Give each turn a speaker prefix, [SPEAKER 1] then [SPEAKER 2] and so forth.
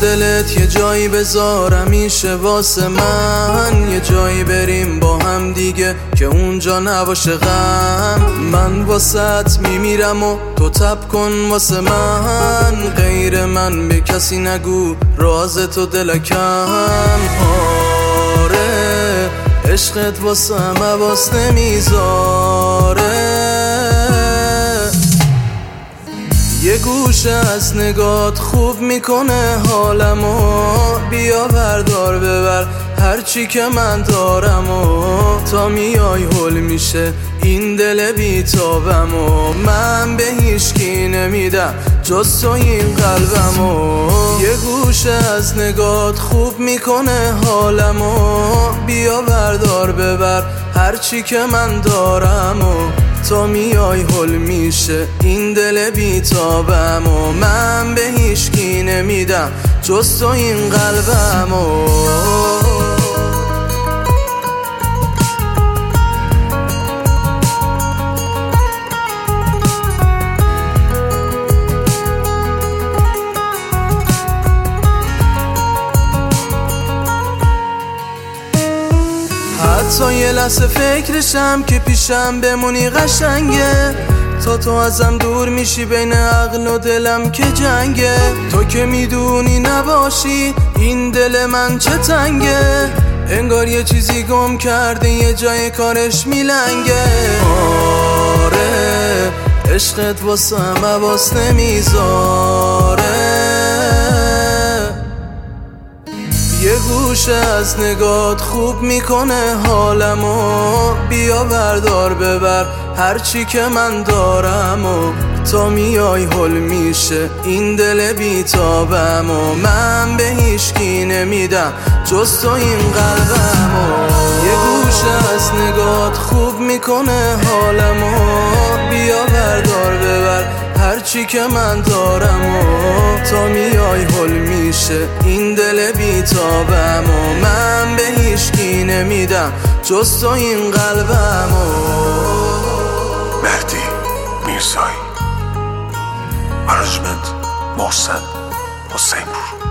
[SPEAKER 1] دلت یه جایی بذار همیشه واسه من، یه جایی بریم با هم دیگه که اونجا نباشه غم. من واسط میمیرم و تو تب کن واسه من، غیر من به کسی نگو راز تو دلکم. آره عشقت واسه هم حواس نمیذاره، یه گوشه از نگات خوب میکنه حالمو. بیا بردار ببر هرچی که من دارم و تا میای هول میشه این دل بیتابمو. من به هیچکی نمیدم جز تو این قلبمو، یه گوشه از نگات خوب میکنه حالمو. بیا بردار ببر هرچی که من دارم و تا میای هول میشه این دل بیتابمو. من به هیچکی نمیدم جز تو این قلبمو. حتی یه لحظه فکرشم که پیشم بمونی قشنگه، تا تو ازم دور میشی بین عقل و دلم که جنگه. تو که میدونی نباشی این دل من چه تنگه، انگار یه چیزی گم کرده یه جای کارش میلنگه. آره عشقت واسه هم حواس نمیذاره، یه گوشه از نگات خوب میکنه حالمو. بیا بردار ببر هرچی که من دارم و تا میای هول میشه این دل بیتابمو. من به هیچکی نمیدم جز تو این قلبمو، یه گوشه از نگات خوب میکنه حالمو. بیا بردار ببر هرچی که من دارم و تا میای هول میشه این دل بیتابمو. من به هیچکی نمیدم جز تو این قلبمو.
[SPEAKER 2] مهدی میرزایی، منیجمنت محسن حسینپور.